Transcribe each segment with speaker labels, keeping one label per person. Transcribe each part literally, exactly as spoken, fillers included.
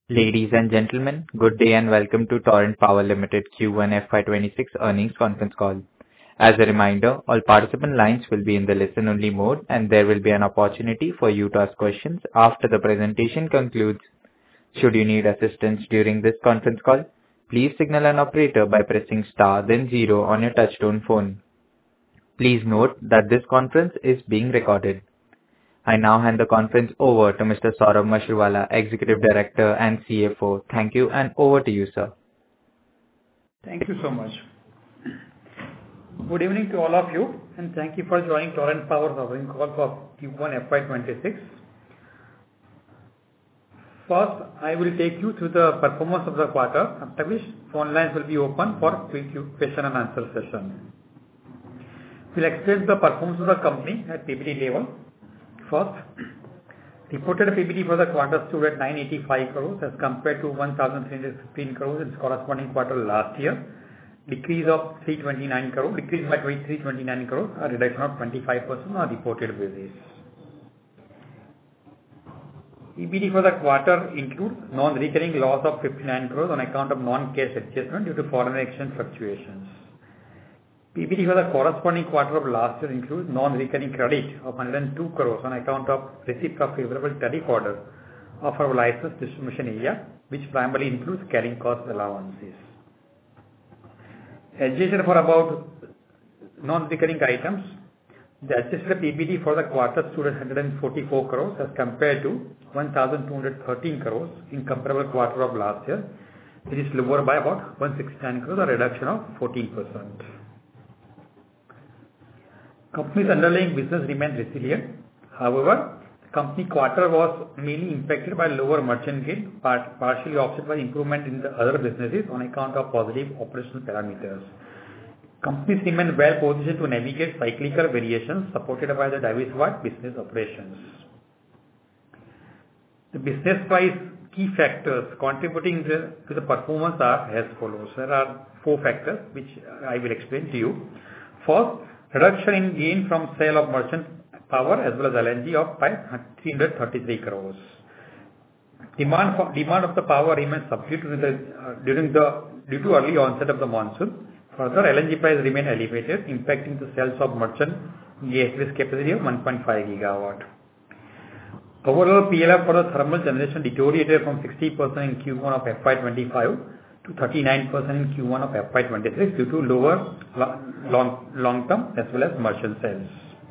Speaker 1: Ladies and gentlemen, good day and welcome to Torrent Power Limited Q one F Y twenty-six earnings conference call. As a reminder, all participant lines will be in the listen-only mode, and there will be an opportunity for you to ask questions after the presentation concludes. Should you need assistance during this conference call, please signal an operator by pressing star then zero on your touchtone phone. Please note that this conference is being recorded. I now hand the conference over to Mister Saurabh Mashruwala, Executive Director and C F O. Thank you, and over to you, sir.
Speaker 2: Thank you so much. Good evening to all of you, and thank you for joining Torrent Power's earnings call for Q one F Y twenty-six. First, I will take you through the performance of the quarter, after which phone lines will be open for quick question and answer session. We'll explain the performance of the company at P B T level. First, reported P B T for the quarter stood at nine eighty-five crores as compared to one thousand three hundred fifteen crores in the corresponding quarter last year. Decrease of three twenty-nine crores, decrease by three twenty-nine crores, a reduction of twenty-five percent on a reported basis. P B T for the quarter includes non-recurring loss of fifty-nine crores on account of non-cash adjustment due to foreign exchange fluctuations. P B T for the corresponding quarter of last year includes non-recurring credit of one hundred two crores on account of receipt of favorable tariff order of our licensed distribution area, which primarily includes carrying cost allowances. Adjusted for about non-recurring items, the adjusted P B T for the quarter stood at one hundred forty-four crores as compared to one thousand two hundred thirteen crores in comparable quarter of last year, which is lower by about one hundred sixty-nine crores, a reduction of fourteen percent. Company's underlying business remained resilient. However, the company quarter was mainly impacted by lower merchant gain, part, partially offset by improvement in the other businesses on account of positive operational parameters. Companies remain well positioned to navigate cyclical variations supported by the diversified business operations. The business-wise key factors contributing the, to the performance are as follows. There are four factors which I will explain to you. First, reduction in gain from sale of merchant power as well as L N G of three hundred thirty-three crores. Demand for, demand of the power remains subdued during the, uh, during the due to early onset of the monsoon. Further, L N G price remain elevated, impacting the sales of merchant gas capacity of one point five gigawatt. Overall, P L F for the thermal generation deteriorated from sixty percent in Q one of F Y twenty-five to thirty-nine percent in Q one of F Y twenty-six due to lower long, long-term as well as merchant sales.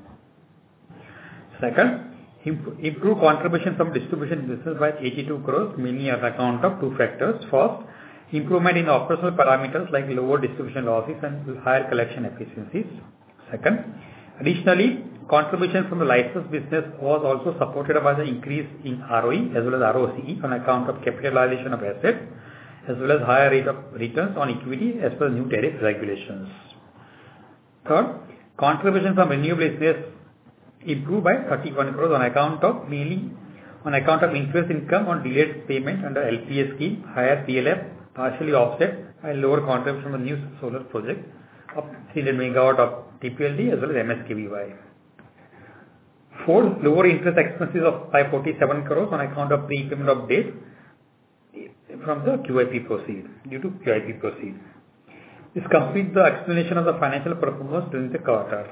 Speaker 2: Second, improved contribution from distribution business by eighty-two crores, mainly on account of two factors. First, improvement in operational parameters like lower distribution losses and higher collection efficiencies. Second, additionally, contribution from the license business was also supported by the increase in R O E as well as R O C E on account of capitalization of assets, as well as higher rate of returns on equity as per new tariff regulations. Third, contribution from renewable business improved by thirty-one crores on account of mainly on account of interest income on delayed payment under L P S scheme, higher P L F, partially offset by lower contribution from the new solar project of three hundred megawatt of T P L D as well as M S K V Y. Fourth, lower interest expenses of five hundred forty-seven crores on account of prepayment of debt from the Q I P proceed, due to Q I P proceed. This completes the explanation of the financial performance during the quarter.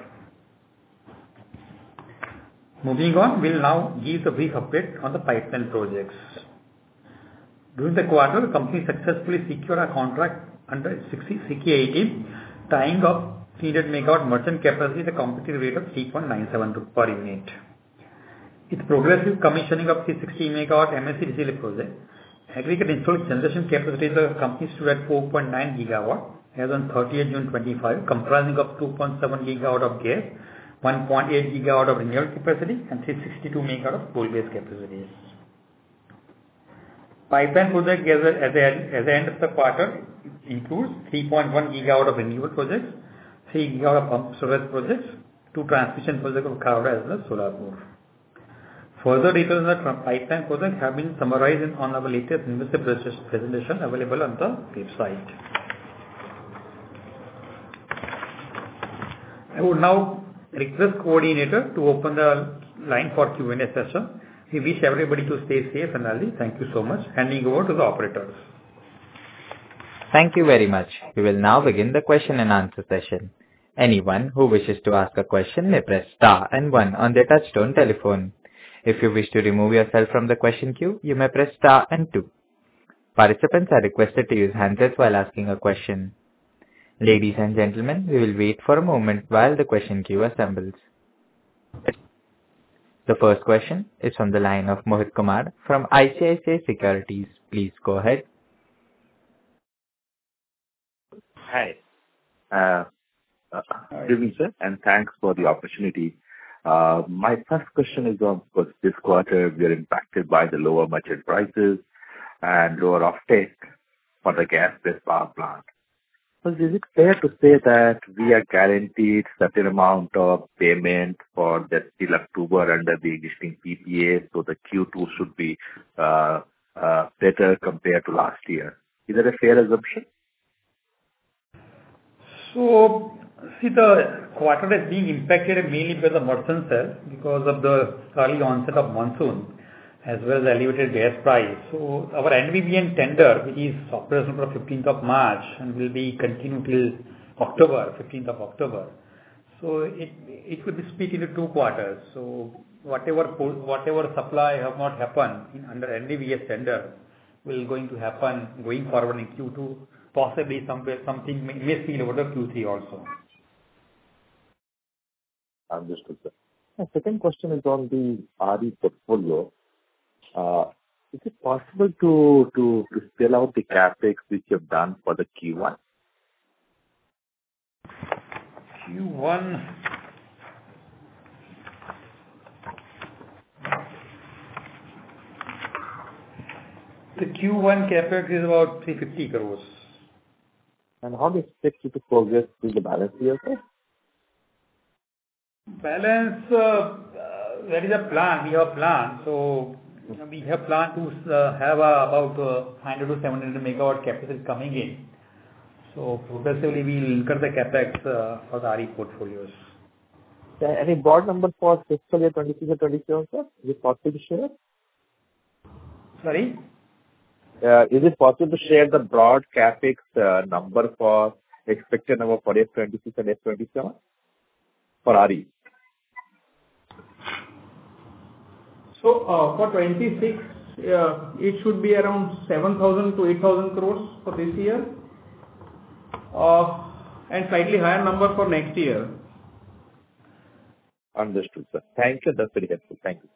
Speaker 2: Moving on, we will now give the brief update on the pipeline projects. During the quarter, the company successfully secured a contract under C K eighteen, tying up three hundred megawatt merchant capacity at a competitive rate of three point nine seven per unit. With progressive commissioning of three hundred sixty megawatt M S C D C L project, aggregate installed generation capacity of the company stood at four point nine gigawatt as on thirtieth June twenty-five, comprising of two point seven gigawatt of gas, one point eight gigawatt of renewable capacity, and three hundred sixty-two megawatt of coal-based capacities. Pipeline project as at the end of the quarter includes three point one gigawatt of renewable projects, three gigawatt of pump storage projects, two transmission projects of Khavda as well as Solapur. Further details on the pipeline project have been summarized in, on our latest investor presentation available on the website. I would now request coordinator to open the line for Q and A session. We wish everybody to stay safe and healthy. Thank you so much. Handing over to the operators.
Speaker 1: Thank you very much. We will now begin the question and answer session. Anyone who wishes to ask a question may press star and one on their touchtone telephone. If you wish to remove yourself from the question queue, you may press star and two. Participants are requested to use handsets while asking a question. Ladies and gentlemen, we will wait for a moment while the question queue assembles. The first question is from the line of Mohit Kumar from I C I C I Securities. Please go ahead.
Speaker 3: Hi. Uh, uh, good evening, sir, and thanks for the opportunity. Uh, my first question is on, because this quarter we are impacted by the lower merchant prices and lower offtake for the gas-based power plant. So is it fair to say that we are guaranteed certain amount of payment for that till October under the existing P P A, so the Q two should be uh, uh, better compared to last year? Is that a fair assumption?
Speaker 2: So, see, the quarter is being impacted mainly by the merchant sale because of the early onset of monsoon as well as elevated gas price. So, our N V V N tender, which is operational for fifteenth of March and will be continued till October, fifteenth of October. So, it it will be split into two quarters. So, whatever whatever supply have not happened in, under N V V S tender will going to happen going forward in Q two. Possibly somewhere something may, may spill over to Q three also.
Speaker 3: Understood, sir. My second question is on the R E portfolio. Uh, is it possible to, to, to spell out the capex which you have done for the Q one?
Speaker 2: Q one. The Q one capex is about three hundred fifty crores.
Speaker 3: And how do you expect it to progress with the balance year, sir?
Speaker 2: Balance, uh, uh, there is a plan. We have a plan. So we have plan to uh, have uh, about uh, five hundred to seven hundred megawatt capacity coming in. So progressively we will incur the capex uh, for the R E portfolios.
Speaker 3: Uh, any broad number for fiscal year twenty-six or twenty-seven, sir? Is it possible to share?
Speaker 2: Sorry?
Speaker 3: Uh, is it possible to share the broad capex uh, number for expected number for F twenty-six and F twenty-seven for R E?
Speaker 4: So uh, for twenty-six, uh, it should be around seven thousand to eight thousand crores for this year, uh, and slightly higher number for next year.
Speaker 3: Understood, sir. Thank you. That's very helpful. Thank you.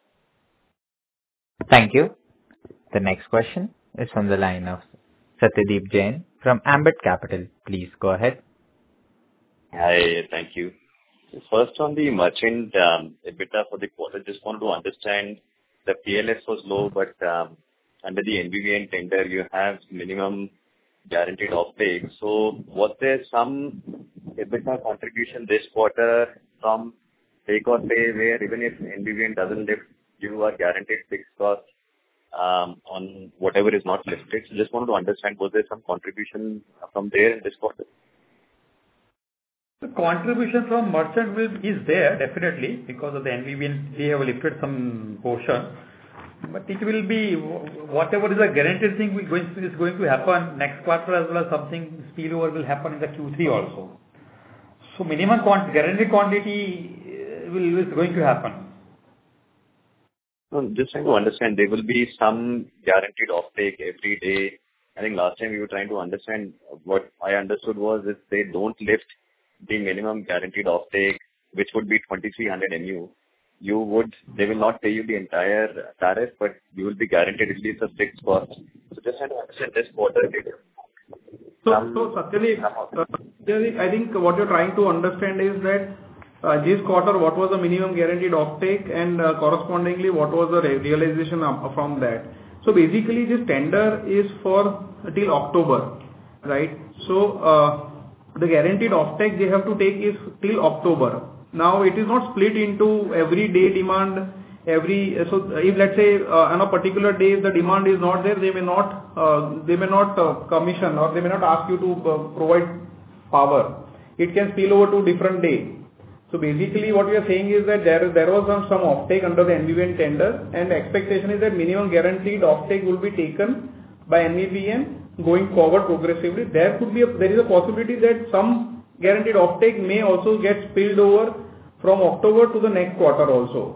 Speaker 1: Thank you. The next question is from the line of Satyadeep Jain from Ambit Capital. Please go ahead.
Speaker 5: Hi, thank you. First on the merchant um, EBITDA for the quarter, just wanted to understand the P L S was low, but um, under the N V V N tender you have minimum guaranteed offtake. So was there some EBITDA contribution this quarter from take or pay where even if N V V N doesn't lift, you are guaranteed fixed cost Um, on whatever is not listed. So just wanted to understand, was there some contribution from there in this quarter?
Speaker 2: The contribution from merchant will is there definitely because of the N V V N. They have lifted some portion, but it will be whatever is a guaranteed thing will going to, is going to happen next quarter as well as something spillover will happen in the Q three also. So minimum quant guaranteed quantity will is going to happen.
Speaker 5: No, just trying to understand, there will be some guaranteed offtake every day. I think last time we were trying to understand, what I understood was if they don't lift the minimum guaranteed offtake, which would be twenty-three hundred M U, you would, they will not pay you the entire tariff, but you will be guaranteed at least a fixed cost. So just trying to understand this quarter data.
Speaker 4: So, so Satyadeep, uh, Satyadeep, I think what you're trying to understand is that Uh, this quarter, what was the minimum guaranteed offtake, and uh, correspondingly, what was the re realization of, from that? So basically, this tender is for till October, right? So uh, the guaranteed offtake they have to take is till October. Now it is not split into every day demand. Every so if let's say uh, on a particular day if the demand is not there, they may not uh, they may not uh, commission or they may not ask you to uh, provide power. It can spill over to different day. So basically what we are saying is that there there was some, some offtake under the N V V N tender, and the expectation is that minimum guaranteed offtake will be taken by N V V N going forward progressively. There could be a, there is a possibility that some guaranteed offtake may also get spilled over from October to the next quarter also.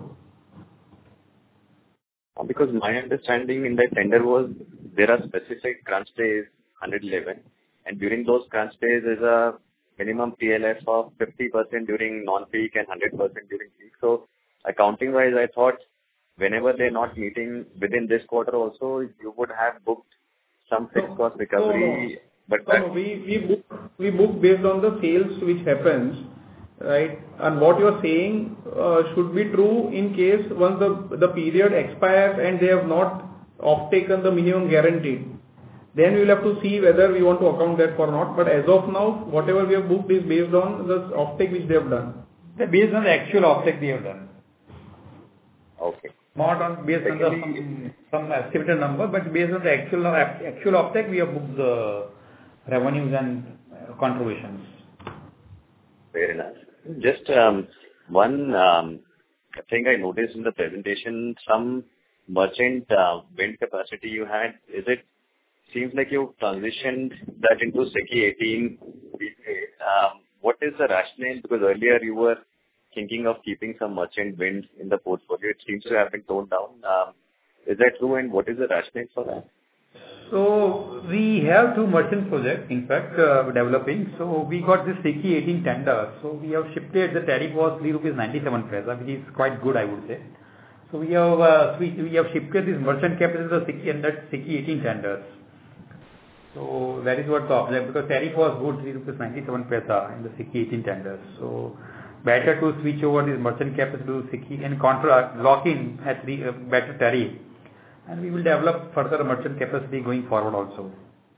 Speaker 5: Because my understanding in the tender was there are specific crunch days, one hundred eleven, and during those crunch days there's a minimum P L F of fifty percent during non-peak and one hundred percent during peak. So accounting-wise, I thought whenever they're not meeting within this quarter also, you would have booked some fixed cost recovery.
Speaker 4: No, no.
Speaker 5: But
Speaker 4: no, no, we we book we book based on the sales which happens, right? And what you are saying uh, should be true in case once the the period expires and they have not off-taken the minimum guaranteed. Then we will have to see whether we want to account that or not. But as of now, whatever we have booked is based on the offtake which they have done.
Speaker 2: They're based on the actual offtake they have done.
Speaker 5: Okay.
Speaker 2: Not on based on the some, some estimated number, but based on the actual actual offtake, we have booked the revenues and contributions.
Speaker 5: Fair enough. Just um, one um, thing I noticed in the presentation, some merchant uh, wind capacity you had, is it seems like you transitioned that into SECI eighteen. Um, what is the rationale? Because earlier you were thinking of keeping some merchant wind in the portfolio. It seems to have been toned down. Um, is that true? And what is the rationale for that?
Speaker 2: So we have two merchant projects, in fact, uh, developing. So we got this SECI eighteen tender. So we have shifted. The tariff was three rupees ninety-seven paisa, which is quite good, I would say. So we have uh, we, we have shifted this merchant capacity to the SECI and that SECI eighteen tenders. So that is what the object, because tariff was good, three rupees ninety-seven paisa in the SECI eighteen tenders. So better to switch over this merchant capacity to SECI and contract lock in at the uh, better tariff. And we will develop further merchant capacity going forward also.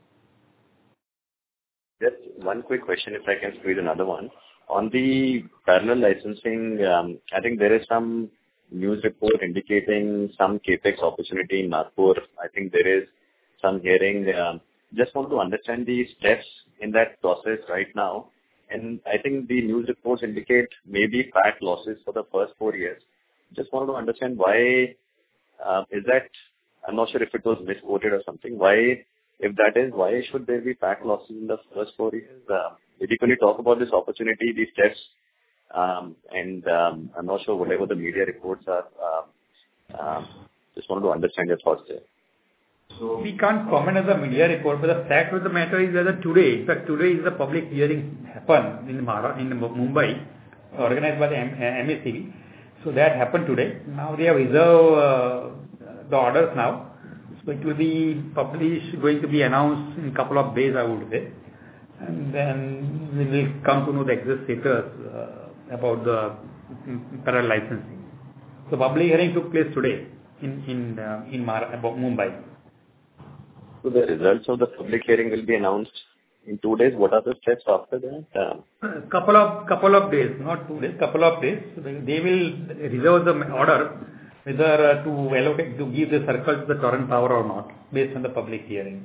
Speaker 5: Just one quick question, if I can squeeze another one. On the parallel licensing, um, I think there is some news report indicating some capex opportunity in Nagpur. I think there is some hearing. Um, just want to understand the steps in that process right now. And I think the news reports indicate maybe P A T losses for the first four years. Just want to understand why uh, is that. I'm not sure if it was misquoted or something. Why, if that is, why should there be P A T losses in the first four years? Uh, If you can talk about this opportunity, these steps, um, and um, I'm not sure whatever the media reports are. uh, um, Just wanted to understand your thoughts there.
Speaker 2: So we can't comment on the media report, but the fact of the matter is that today, in fact, today is the public hearing happened in Mara, in Mumbai, organized by the M A C B. So that happened today. Now they have reserved uh, the orders now. So it will be published, going to be announced in a couple of days, I would say. And then we will come to know the exact status uh, about the parallel licensing. So public hearing took place today in in uh, in Mara, about Mumbai.
Speaker 5: So the results of the public hearing will be announced in two days. What are the steps after that? Uh,
Speaker 2: couple of couple of days, not two days, couple of days. They will reserve the order whether uh, to allocate, to give the circle to the Torrent Power or not, based on the public hearing.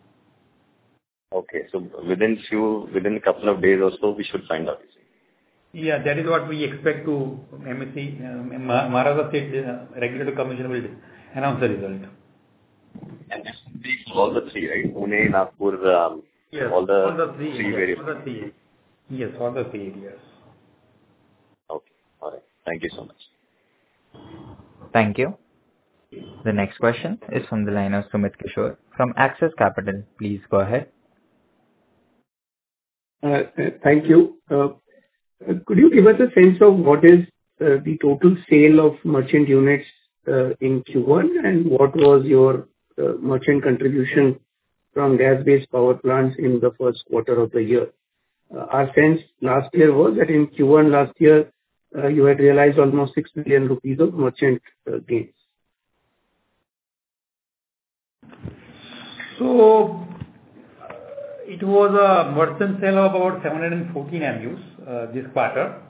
Speaker 5: Okay, so within few, within a couple of days or so, we should find out.
Speaker 2: Yeah, that is what we expect to M S C, uh, Maharashtra State uh, Regulatory Commission will announce the result.
Speaker 5: And this will be for all the three, right? Pune, Nagpur, um,
Speaker 2: yes,
Speaker 5: all the,
Speaker 2: all the three,
Speaker 5: three
Speaker 2: yes,
Speaker 5: various.
Speaker 2: all the three. Yes, all the three areas.
Speaker 5: Okay, all right. Thank you so much.
Speaker 1: Thank you. The next question is from the line of Sumit Kishore from Axis Capital. Please go ahead.
Speaker 6: Uh, Thank you. Uh, Could you give us a sense of what is uh, the total sale of merchant units uh, in Q one, and what was your uh, merchant contribution from gas-based power plants in the first quarter of the year? Uh, Our sense last year was that in Q one last year, uh, you had realized almost six billion rupees of merchant uh, gains.
Speaker 2: So it was a merchant sale of about seven hundred fourteen M Us uh, this quarter.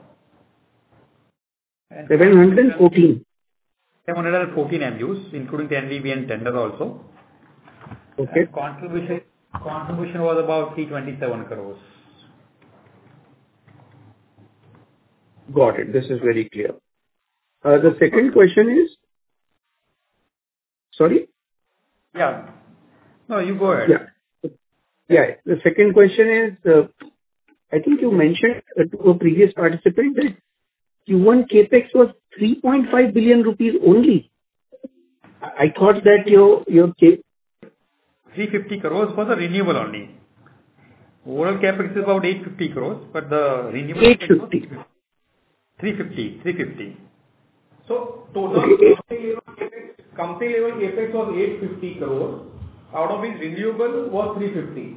Speaker 2: And
Speaker 6: seven hundred fourteen.
Speaker 2: seven hundred fourteen M Us, including the N V V N tender also.
Speaker 6: Okay.
Speaker 2: And contribution contribution was about three hundred twenty-seven crores.
Speaker 6: Got it. This is very clear. Uh, The second question is... Sorry?
Speaker 2: Yeah. No, you go ahead.
Speaker 6: Yeah. Yeah. The second question is, uh, I think you mentioned uh, to a previous participant that Q one CapEx was three point five billion rupees only. I I thought that your your Cap-
Speaker 2: three hundred fifty crores for the renewable only. Overall CapEx is about eight hundred fifty crores, but the renewable
Speaker 6: eight
Speaker 2: CapEx was
Speaker 6: fifty.
Speaker 2: three hundred fifty. three hundred fifty.
Speaker 4: So total
Speaker 6: Okay.
Speaker 4: company level CapEx, company level CapEx was eight hundred fifty crores, out of which renewable was three hundred fifty.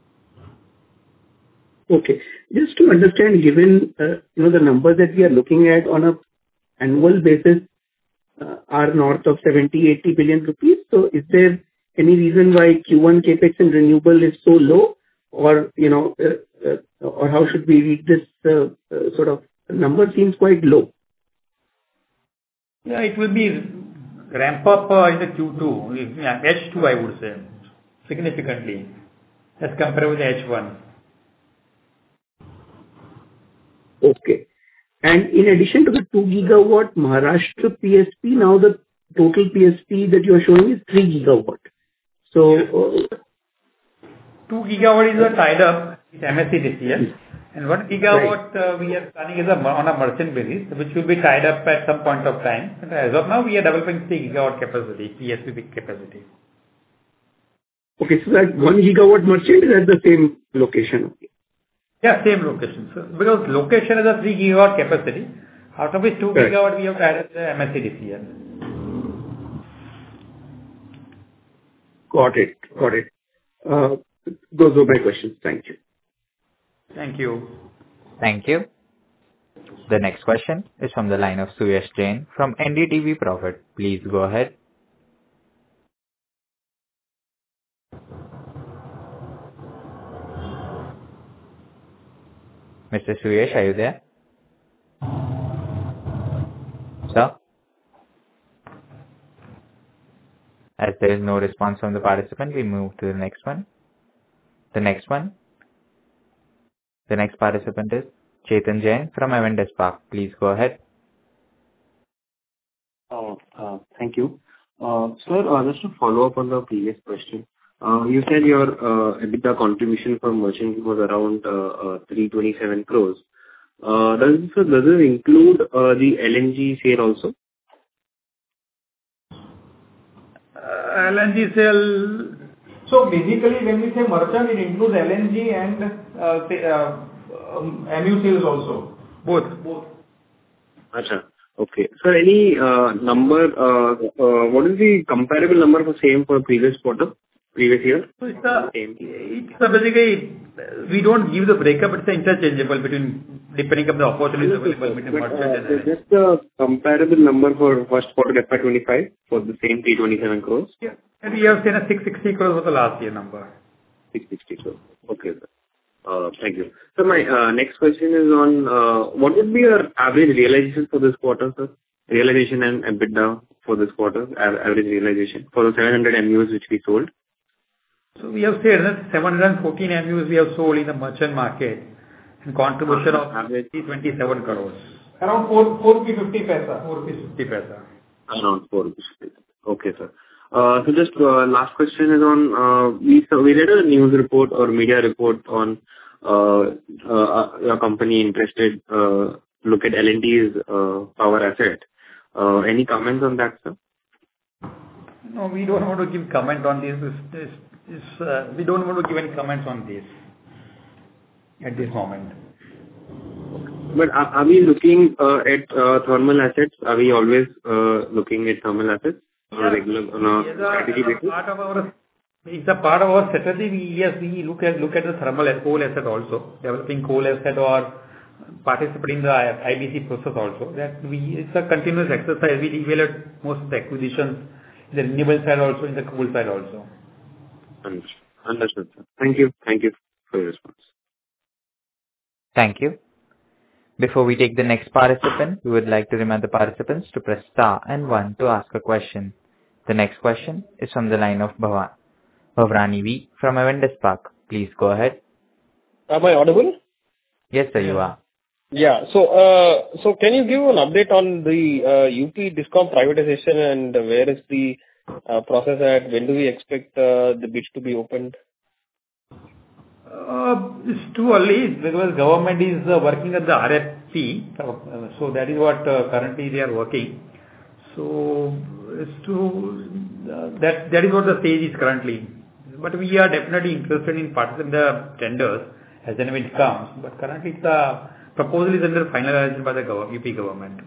Speaker 6: Okay. Just to understand, given, uh, you know, the numbers that we are looking at on a annual basis, uh, are north of seventy eighty billion rupees. So is there any reason why Q one CapEx in renewable is so low? Or, you know, uh, uh, or how should we read this, uh, uh, sort of number seems quite low.
Speaker 2: Yeah, it will be ramp up uh, in the Q two, yeah, H two, I would say, significantly as compared with H one.
Speaker 6: Okay. And in addition to the two gigawatt Maharashtra P S P, now the total P S P that you are showing is three gigawatt. So, uh,
Speaker 2: two gigawatt is a tied up with M S C D C L, and one gigawatt uh, we are planning is a, mer- on a merchant basis, which will be tied up at some point of time. And as of now, we are developing three gigawatt capacity, P S P capacity.
Speaker 6: okay, so that one gigawatt merchant is at the same location.
Speaker 2: Yeah, same location. So, because location is a three gigawatt capacity, out of which two
Speaker 6: Correct.
Speaker 2: gigawatt we have tied up the M S C D C L.
Speaker 6: Got it. Got it. Uh, Those were my questions. Thank you.
Speaker 2: Thank you.
Speaker 1: Thank you. The next question is from the line of Suyash Jain from N D T V Profit. Please go ahead. Mister Suyash, are you there? Sir? As there is no response from the participant, we move to the next one. The next one. The next participant is Chetan Jain from Avendus Spark. Please go ahead.
Speaker 7: Uh, uh, Thank you. Uh, Sir, uh, just to follow up on the previous question. Uh, You said your uh, EBITDA contribution from merchant was around uh, uh, three hundred twenty-seven crores. Uh, Does so does it include uh, the L N G sale also?
Speaker 2: Uh, L N G sale,
Speaker 4: So basically, when we say merchant, it includes L N G and uh, say, uh, um, M U sales also.
Speaker 2: both.
Speaker 4: Both.
Speaker 7: Acha. Okay. Sir, any uh, number, uh, uh, what is the comparable number for same for previous quarter, previous year?
Speaker 2: So it's a,
Speaker 7: Same.
Speaker 2: it's a basically, we don't give the breakup, it's interchangeable between, depending on the opportunities available between
Speaker 7: But,
Speaker 2: merchant
Speaker 7: uh,
Speaker 2: and L N G.
Speaker 7: just the comparable number for first quarter F Y twenty-five for the same three hundred twenty-seven crores?
Speaker 2: Yeah. And we have seen a six hundred sixty crores for the last year number.
Speaker 7: six hundred sixty crores. Okay, sir. Uh, Thank you. So my uh, next question is on uh, what would be your average realization for this quarter, sir? Realization and EBITDA for this quarter, a- average realization for the seven hundred M Us which we sold.
Speaker 2: So we have said that seven hundred fourteen M Us we have sold in the merchant market and contribution of
Speaker 7: Average.
Speaker 2: three hundred twenty-seven crores.
Speaker 4: Around four four rupees fifty paisa.
Speaker 2: four rupees fifty paisa.
Speaker 7: Around four rupees. Okay, sir. Uh, So just uh, last question is on, uh, we so we read a news report or media report on uh, uh, your company interested uh, look at L and T's uh, power asset. Uh, Any comments on that, sir?
Speaker 2: No, we don't want to give comment on this. This, this, this uh, we don't want to give any comments on this at this moment.
Speaker 7: But are are we looking uh, at uh, thermal assets? Are we always uh, looking at thermal assets on a regular, on a
Speaker 2: As a,
Speaker 7: strategy
Speaker 2: as a
Speaker 7: basis?
Speaker 2: part of our, it's a part of our strategy. We, yes, we look at look at the thermal and coal asset also, developing coal asset or participating in the I B C process also. That we it's a continuous exercise. We evaluate most of the acquisitions in the renewable side also, in the coal side also.
Speaker 7: Understood. Understood, sir. Thank you. Thank you for your response.
Speaker 1: Thank you. Before we take the next participant, we would like to remind the participants to press star and one to ask a question. The next question is from the line of Bhavan, Bhavrani V from Avendus Spark. Please go ahead.
Speaker 8: Am I audible?
Speaker 1: Yes, sir, you are.
Speaker 8: Yeah. So, uh, so can you give an update on the uh, U P Discom privatization and where is the uh, process at? When do we expect uh, the bids to be opened?
Speaker 2: Uh, It's too early because government is uh, working at the R F P. uh, So that is what uh, currently they are working. So it's too, uh, that that is what the stage is currently. But we are definitely interested in participating in the tenders as and when it comes. But currently the proposal is under finalization by the gov- U P government.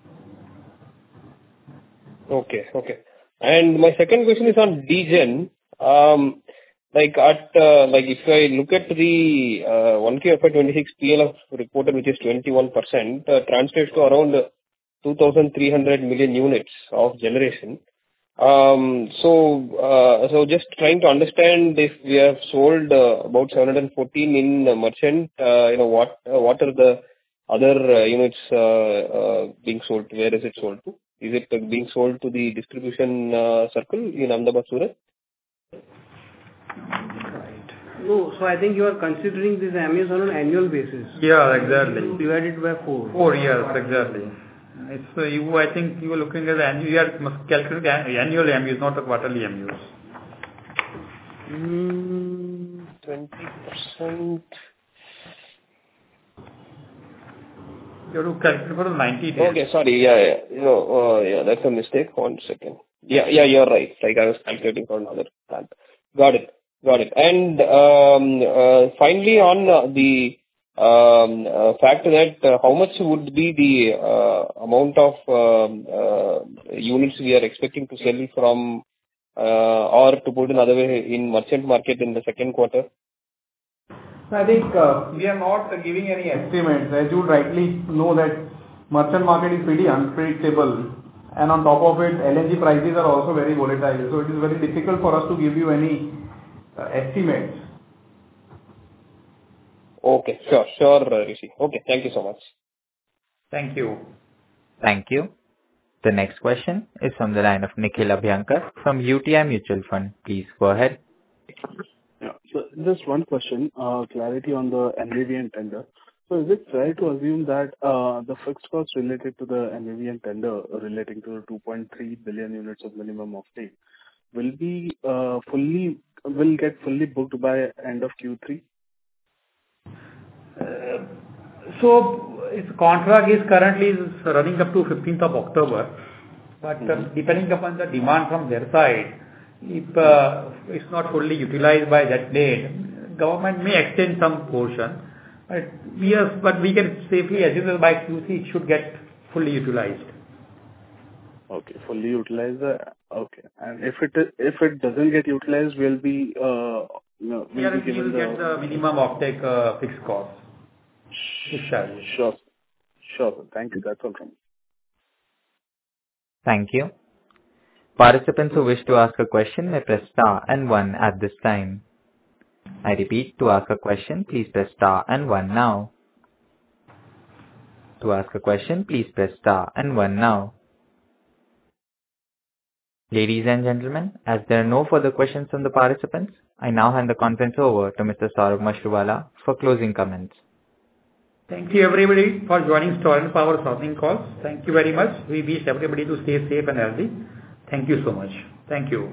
Speaker 8: Okay. Okay. And my second question is on DGen. Um, Like at, uh, like if I look at the uh, one Q F Y twenty-six P L F reported, which is twenty-one percent, uh, translates to around two thousand three hundred million units of generation. Um, So, uh, so just trying to understand if we have sold uh, about seven hundred fourteen in uh, merchant, uh, you know, what uh, what are the other uh, units uh, uh, being sold? Where is it sold to? Is it uh, being sold to the distribution uh, circle in Ahmedabad, Surat?
Speaker 6: No, so I think you are considering these M Us on an annual basis.
Speaker 2: Yeah, exactly.
Speaker 6: Divided by four.
Speaker 2: Four years, exactly. It's uh, you. I think you are looking at the annual. You are must calculate an- annual M Us, not the quarterly M Us.
Speaker 8: Mm, twenty percent.
Speaker 2: You have to calculate for the ninety days.
Speaker 8: Okay, sorry. Yeah, yeah. No, uh, yeah, that's a mistake. One second. Yeah, yeah, you're right. Like I was calculating for another plant. Got it. Got it. And um, uh, finally, on uh, the um, uh, fact that uh, how much would be the uh, amount of um, uh, units we are expecting to sell from, uh, or to put another way, in merchant market in the second quarter?
Speaker 4: I think uh, we are not uh, giving any estimates. As you rightly know that merchant market is pretty unpredictable, and on top of it, L N G prices are also very volatile. So it is very difficult for us to give you any uh, estimates.
Speaker 8: Okay, sure, sure, uh, Rishi. Okay, thank you so much.
Speaker 2: Thank you.
Speaker 1: Thank you. The next question is from the line of Nikhil Abhyankar from U T I Mutual Fund. Please go ahead.
Speaker 9: Yeah. So just one question, uh, clarity on the N V V N tender. So is it fair to assume that uh, the fixed cost related to the N V V N tender relating to the two point three billion units of minimum offtake will be uh, fully will get fully booked by end of Q three?
Speaker 2: Uh, So its contract is currently is running up to fifteenth of October, but uh, depending upon the demand from their side, if uh, it's not fully utilized by that date, government may extend some portion. But we are, but we can safely assume that by Q three it should get fully utilized.
Speaker 9: Okay, fully utilized. uh, Okay. And if it is- if it doesn't get utilized, we'll be uh, you know,
Speaker 2: We
Speaker 9: we'll
Speaker 2: are
Speaker 9: be given
Speaker 2: will get the minimum offtake uh, fixed cost. Fixed charges.
Speaker 9: Sure. Sure. sir. Thank you. That's all from me.
Speaker 1: Thank you. Participants who wish to ask a question may press star and one at this time. I repeat, to ask a question, please press star and one now. To ask a question, please press star and one now. Ladies and gentlemen, as there are no further questions from the participants, I now hand the conference over to Mister Saurabh Mashruwala for closing comments.
Speaker 2: Thank you everybody for joining Torrent Power Sourcing calls. Thank you very much. We wish everybody to stay safe and healthy. Thank you so much. Thank you.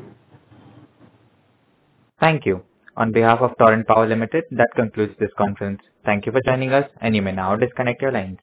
Speaker 1: Thank you. On behalf of Torrent Power Limited, that concludes this conference. Thank you for joining us, and you may now disconnect your lines.